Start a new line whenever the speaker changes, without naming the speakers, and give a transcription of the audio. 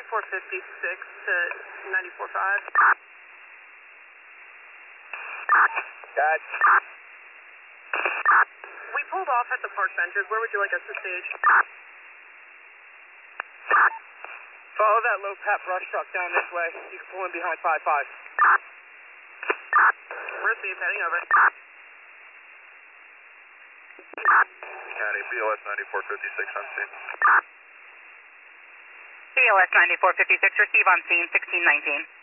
to 94.5.
Got.
We pulled off at the park benches. Where would you like us to stage?
Follow that low pat brush truck down this way. You can pull in behind 5-5.
Received, heading over.
County BLS 9456 on scene.
BLS 9456, receive on scene 1619.